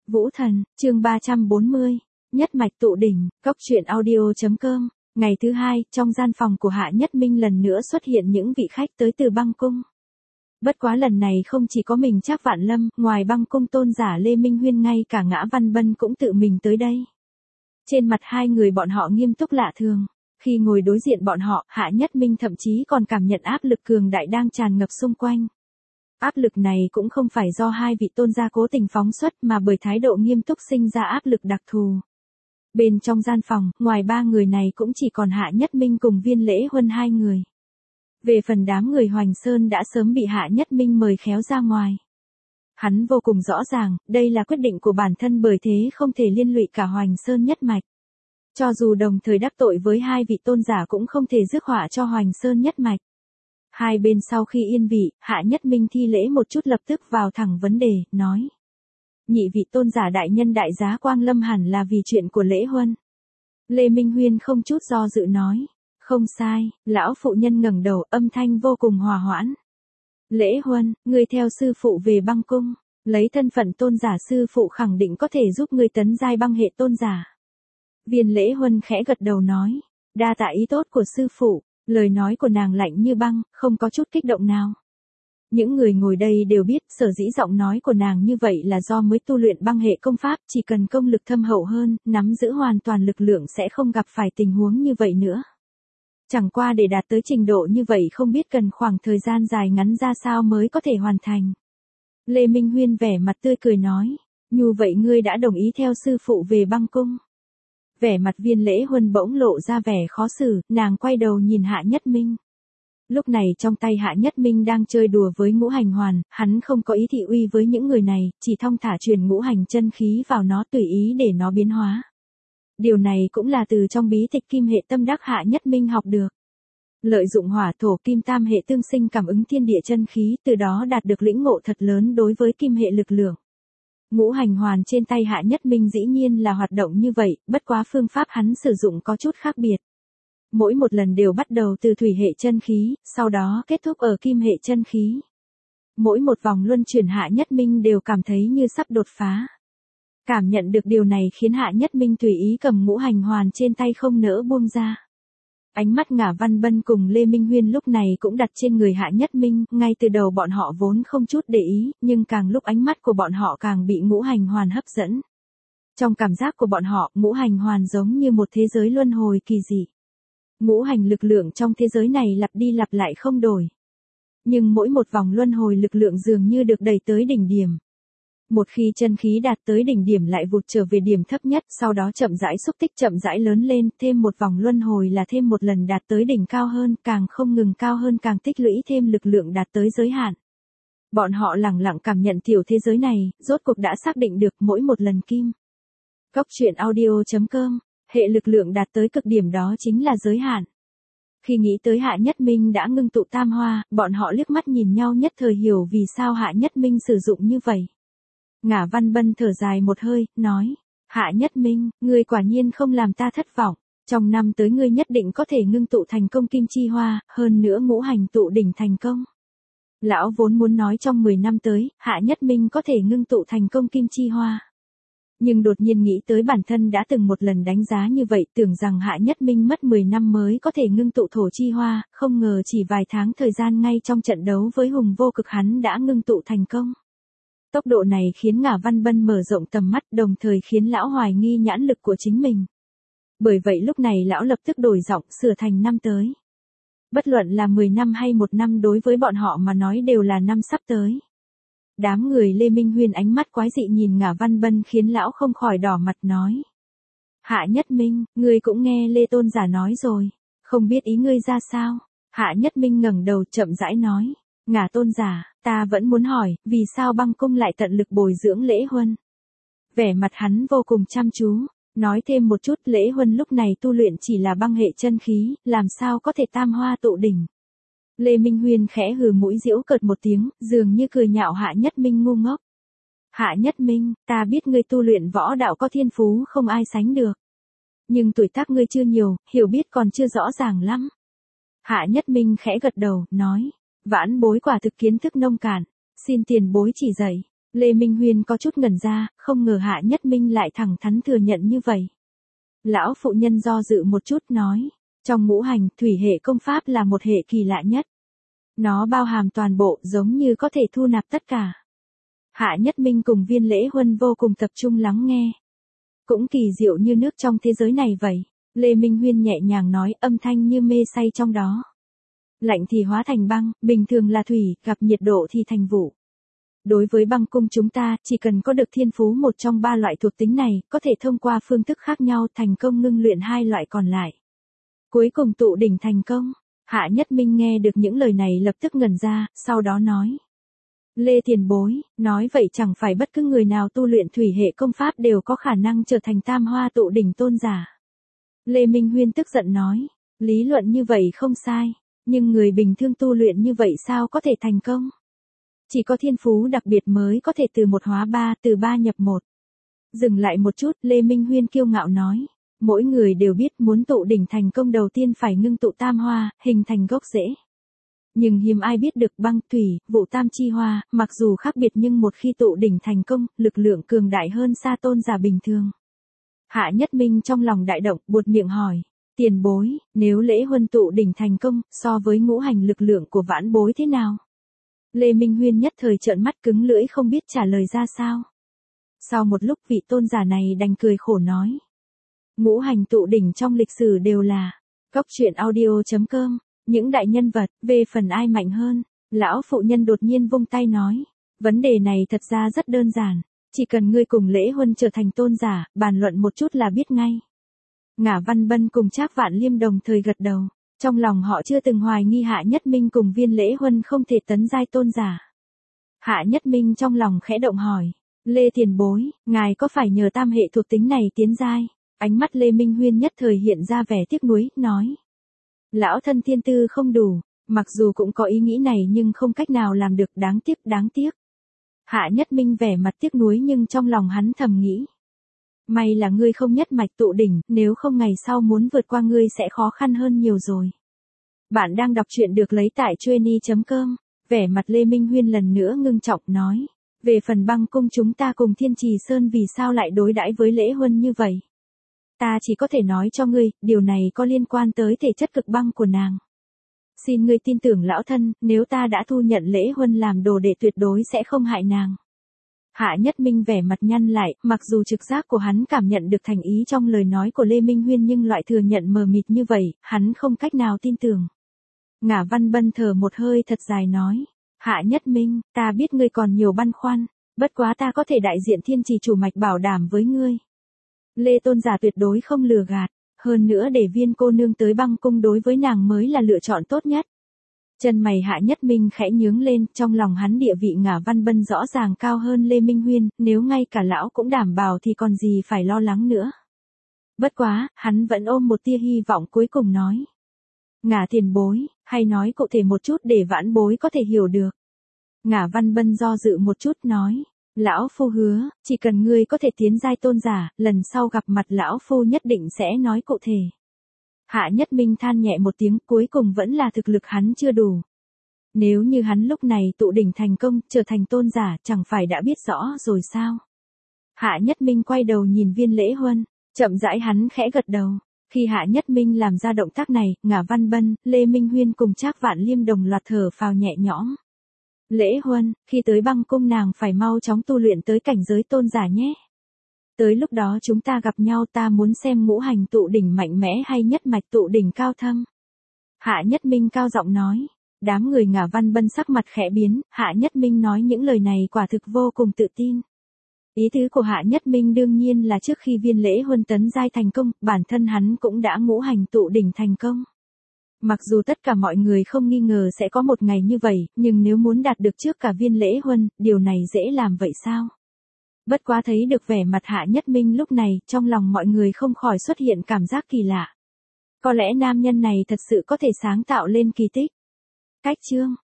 Vũ Thần, chương 340, Nhất mạch tụ đỉnh, Cốc truyện audio.com. Ngày thứ hai, trong gian phòng của Hạ Nhất Minh lần nữa xuất hiện những vị khách tới từ băng cung. Bất quá lần này không chỉ có mình Trác Vạn Lâm, ngoài băng cung tôn giả Lê Minh Huyên ngay cả Ngã Văn Bân cũng tự mình tới đây. Trên mặt hai người bọn họ nghiêm túc lạ thường. Khi ngồi đối diện bọn họ, Hạ Nhất Minh thậm chí còn cảm nhận áp lực cường đại đang tràn ngập xung quanh. Áp lực này cũng không phải do hai vị tôn gia cố tình phóng xuất mà bởi thái độ nghiêm túc sinh ra áp lực đặc thù. Bên trong gian phòng, ngoài ba người này cũng chỉ còn Hạ Nhất Minh cùng Viên Lễ Huân hai người. Về phần đám người Hoành Sơn đã sớm bị Hạ Nhất Minh mời khéo ra ngoài. Hắn vô cùng rõ ràng, đây là quyết định của bản thân bởi thế không thể liên lụy cả Hoành Sơn nhất mạch. Cho dù đồng thời đắc tội với hai vị tôn giả cũng không thể rước họa cho Hoành Sơn nhất mạch. Hai bên sau khi yên vị, Hạ Nhất Minh thi lễ một chút lập tức vào thẳng vấn đề, nói. Nhị vị tôn giả đại nhân đại giá Quang Lâm hẳn là vì chuyện của Lễ Huân. Lê Minh Huyên không chút do dự nói. Không sai, lão phụ nhân ngẩng đầu âm thanh vô cùng hòa hoãn. Lễ Huân, ngươi theo sư phụ về băng cung, lấy thân phận tôn giả sư phụ khẳng định có thể giúp ngươi tấn giai băng hệ tôn giả. Viên Lễ Huân khẽ gật đầu nói. Đa tạ ý tốt của sư phụ. Lời nói của nàng lạnh như băng, không có chút kích động nào. Những người ngồi đây đều biết sở dĩ giọng nói của nàng như vậy là do mới tu luyện băng hệ công pháp, chỉ cần công lực thâm hậu hơn, nắm giữ hoàn toàn lực lượng sẽ không gặp phải tình huống như vậy nữa. Chẳng qua để đạt tới trình độ như vậy không biết cần khoảng thời gian dài ngắn ra sao mới có thể hoàn thành. Lê Minh Huyên vẻ mặt tươi cười nói, như vậy ngươi đã đồng ý theo sư phụ về băng cung. Vẻ mặt Viên Lễ Huân bỗng lộ ra vẻ khó xử, nàng quay đầu nhìn Hạ Nhất Minh. Lúc này trong tay Hạ Nhất Minh đang chơi đùa với ngũ hành hoàn, hắn không có ý thị uy với những người này, chỉ thong thả truyền ngũ hành chân khí vào nó tùy ý để nó biến hóa. Điều này cũng là từ trong bí tịch kim hệ tâm đắc Hạ Nhất Minh học được. Lợi dụng hỏa thổ kim tam hệ tương sinh cảm ứng thiên địa chân khí, từ đó đạt được lĩnh ngộ thật lớn đối với kim hệ lực lượng. Ngũ hành hoàn trên tay Hạ Nhất Minh dĩ nhiên là hoạt động như vậy, bất quá phương pháp hắn sử dụng có chút khác biệt. Mỗi một lần đều bắt đầu từ thủy hệ chân khí, sau đó kết thúc ở kim hệ chân khí. Mỗi một vòng luân chuyển Hạ Nhất Minh đều cảm thấy như sắp đột phá. Cảm nhận được điều này khiến Hạ Nhất Minh tùy ý cầm ngũ hành hoàn trên tay không nỡ buông ra. Ánh mắt Ngã Văn Bân cùng Lê Minh Huyên lúc này cũng đặt trên người Hạ Nhất Minh, ngay từ đầu bọn họ vốn không chút để ý, nhưng càng lúc ánh mắt của bọn họ càng bị ngũ hành hoàn hấp dẫn. Trong cảm giác của bọn họ, ngũ hành hoàn giống như một thế giới luân hồi kỳ dị. Ngũ hành lực lượng trong thế giới này lặp đi lặp lại không đổi. Nhưng mỗi một vòng luân hồi lực lượng dường như được đẩy tới đỉnh điểm. Một khi chân khí đạt tới đỉnh điểm lại vụt trở về điểm thấp nhất, sau đó chậm rãi xúc tích chậm rãi lớn lên, thêm một vòng luân hồi là thêm một lần đạt tới đỉnh cao hơn, càng không ngừng cao hơn càng tích lũy thêm lực lượng đạt tới giới hạn. Bọn họ lẳng lặng cảm nhận tiểu thế giới này, rốt cuộc đã xác định được mỗi một lần kim. Cốc truyện audio.com, hệ lực lượng đạt tới cực điểm đó chính là giới hạn. Khi nghĩ tới Hạ Nhất Minh đã ngưng tụ tam hoa, bọn họ liếc mắt nhìn nhau nhất thời hiểu vì sao Hạ Nhất Minh sử dụng như vậy. Ngã Văn Bân thở dài một hơi, nói, Hạ Nhất Minh, ngươi quả nhiên không làm ta thất vọng, trong năm tới ngươi nhất định có thể ngưng tụ thành công kim chi hoa, hơn nữa ngũ hành tụ đỉnh thành công. Lão vốn muốn nói trong 10 năm tới, Hạ Nhất Minh có thể ngưng tụ thành công kim chi hoa. Nhưng đột nhiên nghĩ tới bản thân đã từng một lần đánh giá như vậy, tưởng rằng Hạ Nhất Minh mất 10 năm mới có thể ngưng tụ thổ chi hoa, không ngờ chỉ vài tháng thời gian ngay trong trận đấu với Hùng Vô Cực hắn đã ngưng tụ thành công. Tốc độ này khiến Ngã Văn Bân mở rộng tầm mắt, đồng thời khiến lão hoài nghi nhãn lực của chính mình. Bởi vậy lúc này lão lập tức đổi giọng, sửa thành năm tới. Bất luận là 10 năm hay 1 năm đối với bọn họ mà nói đều là năm sắp tới. Đám người Lê Minh Huyên ánh mắt quái dị nhìn Ngã Văn Bân khiến lão không khỏi đỏ mặt nói. Hạ Nhất Minh, ngươi cũng nghe Lê Tôn giả nói rồi, không biết ý ngươi ra sao? Hạ Nhất Minh ngẩng đầu chậm rãi nói. Ngã tôn giả, ta vẫn muốn hỏi, vì sao băng cung lại tận lực bồi dưỡng Lễ Huân? Vẻ mặt hắn vô cùng chăm chú, nói thêm một chút Lễ Huân lúc này tu luyện chỉ là băng hệ chân khí, làm sao có thể tam hoa tụ đỉnh. Lê Minh Huyên khẽ hừ mũi giễu cợt một tiếng, dường như cười nhạo Hạ Nhất Minh ngu ngốc. Hạ Nhất Minh, ta biết ngươi tu luyện võ đạo có thiên phú không ai sánh được. Nhưng tuổi tác ngươi chưa nhiều, hiểu biết còn chưa rõ ràng lắm. Hạ Nhất Minh khẽ gật đầu, nói. Vãn bối quả thực kiến thức nông cạn, xin tiền bối chỉ dạy. Lê Minh Huyên có chút ngẩn ra, không ngờ Hạ Nhất Minh lại thẳng thắn thừa nhận như vậy. Lão phụ nhân do dự một chút nói, trong ngũ hành, thủy hệ công pháp là một hệ kỳ lạ nhất. Nó bao hàm toàn bộ, giống như có thể thu nạp tất cả. Hạ Nhất Minh cùng Viên Lễ Huân vô cùng tập trung lắng nghe. Cũng kỳ diệu như nước trong thế giới này vậy. Lê Minh Huyên nhẹ nhàng nói, âm thanh như mê say trong đó. Lạnh thì hóa thành băng, bình thường là thủy, gặp nhiệt độ thì thành vụ. Đối với băng cung chúng ta, chỉ cần có được thiên phú một trong 3 loại thuộc tính này, có thể thông qua phương thức khác nhau thành công ngưng luyện 2 loại còn lại. Cuối cùng tụ đỉnh thành công. Hạ Nhất Minh nghe được những lời này lập tức ngẩn ra, sau đó nói. Lê tiền bối, nói vậy chẳng phải bất cứ người nào tu luyện thủy hệ công pháp đều có khả năng trở thành tam hoa tụ đỉnh tôn giả. Lê Minh Huyên tức giận nói, lý luận như vậy không sai, nhưng người bình thường tu luyện như vậy sao có thể thành công? Chỉ có thiên phú đặc biệt mới có thể từ 1 hóa 3, từ 3 nhập 1. Dừng lại một chút, Lê Minh Huyên kiêu ngạo nói, mỗi người đều biết muốn tụ đỉnh thành công đầu tiên phải ngưng tụ tam hoa, hình thành gốc rễ. Nhưng hiếm ai biết được băng, thủy, vụ tam chi hoa, mặc dù khác biệt nhưng một khi tụ đỉnh thành công, lực lượng cường đại hơn xa tôn giả bình thường. Hạ Nhất Minh trong lòng đại động, buột miệng hỏi, tiền bối, nếu Lễ Huân tụ đỉnh thành công, so với ngũ hành lực lượng của vãn bối thế nào? Lê Minh Huyên nhất thời trợn mắt cứng lưỡi không biết trả lời ra sao. Sau một lúc vị tôn giả này đành cười khổ nói. Ngũ hành tụ đỉnh trong lịch sử đều là Cóc Truyện Audio.com, những đại nhân vật, về phần ai mạnh hơn, lão phụ nhân đột nhiên vung tay nói. Vấn đề này thật ra rất đơn giản, chỉ cần ngươi cùng Lễ Huân trở thành tôn giả, bàn luận một chút là biết ngay. Ngả Văn Bân cùng Trác Vạn Liêm đồng thời gật đầu. Trong lòng họ chưa từng hoài nghi Hạ Nhất Minh cùng Viên Lễ Huân không thể tấn giai tôn giả. Hạ Nhất Minh trong lòng khẽ động hỏi, Lê tiền bối, ngài có phải nhờ tam hệ thuộc tính này tiến giai? Ánh mắt Lê Minh Huyên nhất thời hiện ra vẻ tiếc nuối, nói. Lão thân thiên tư không đủ, mặc dù cũng có ý nghĩ này nhưng không cách nào làm được, đáng tiếc, đáng tiếc. Hạ Nhất Minh vẻ mặt tiếc nuối nhưng trong lòng hắn thầm nghĩ. May là ngươi không nhất mạch tụ đỉnh, nếu không ngày sau muốn vượt qua ngươi sẽ khó khăn hơn nhiều rồi. Bạn đang đọc truyện được lấy tại Chueny.com, vẻ mặt Lê Minh Huyên lần nữa ngưng trọng nói. Về phần băng cung chúng ta cùng Thiên Trì Sơn vì sao lại đối đãi với Lễ Huân như vậy? Ta chỉ có thể nói cho ngươi, điều này có liên quan tới thể chất cực băng của nàng. Xin ngươi tin tưởng lão thân, nếu ta đã thu nhận Lễ Huân làm đồ đệ tuyệt đối sẽ không hại nàng. Hạ Nhất Minh vẻ mặt nhăn lại, mặc dù trực giác của hắn cảm nhận được thành ý trong lời nói của Lê Minh Huyên nhưng loại thừa nhận mờ mịt như vậy, hắn không cách nào tin tưởng. Ngả Văn Bân thở một hơi thật dài nói, Hạ Nhất Minh, ta biết ngươi còn nhiều băn khoăn, bất quá ta có thể đại diện Thiên Trì chủ mạch bảo đảm với ngươi. Lê tôn giả tuyệt đối không lừa gạt, hơn nữa để Viên cô nương tới băng cung đối với nàng mới là lựa chọn tốt nhất. Chân mày Hạ Nhất Minh khẽ nhướng lên, trong lòng hắn địa vị Ngả Văn Bân rõ ràng cao hơn Lê Minh Huyên, nếu ngay cả lão cũng đảm bảo thì còn gì phải lo lắng nữa. Bất quá, hắn vẫn ôm một tia hy vọng cuối cùng nói. Ngả tiền bối, hay nói cụ thể một chút để vãn bối có thể hiểu được. Ngả Văn Bân do dự một chút nói. Lão phu hứa, chỉ cần ngươi có thể tiến giai tôn giả, lần sau gặp mặt lão phu nhất định sẽ nói cụ thể. Hạ Nhất Minh than nhẹ một tiếng, cuối cùng vẫn là thực lực hắn chưa đủ. Nếu như hắn lúc này tụ đỉnh thành công, trở thành tôn giả, chẳng phải đã biết rõ rồi sao? Hạ Nhất Minh quay đầu nhìn Viên Lễ Huân, chậm rãi hắn khẽ gật đầu. Khi Hạ Nhất Minh làm ra động tác này, Ngả Văn Bân, Lê Minh Huyên cùng Trác Vạn Liêm đồng loạt thở phào nhẹ nhõm. Lễ Huân, khi tới băng cung nàng phải mau chóng tu luyện tới cảnh giới tôn giả nhé. Tới lúc đó chúng ta gặp nhau, ta muốn xem ngũ hành tụ đỉnh mạnh mẽ hay nhất mạch tụ đỉnh cao thâm. Hạ Nhất Minh cao giọng nói. Đám người Ngả Văn Bân sắc mặt khẽ biến, Hạ Nhất Minh nói những lời này quả thực vô cùng tự tin. Ý tứ của Hạ Nhất Minh đương nhiên là trước khi Viên Lễ Huân tấn giai thành công, bản thân hắn cũng đã ngũ hành tụ đỉnh thành công. Mặc dù tất cả mọi người không nghi ngờ sẽ có một ngày như vậy, nhưng nếu muốn đạt được trước cả Viên Lễ Huân, điều này dễ làm vậy sao? Bất quá thấy được vẻ mặt Hạ Nhất Minh lúc này, trong lòng mọi người không khỏi xuất hiện cảm giác kỳ lạ. Có lẽ nam nhân này thật sự có thể sáng tạo lên kỳ tích. Cách chương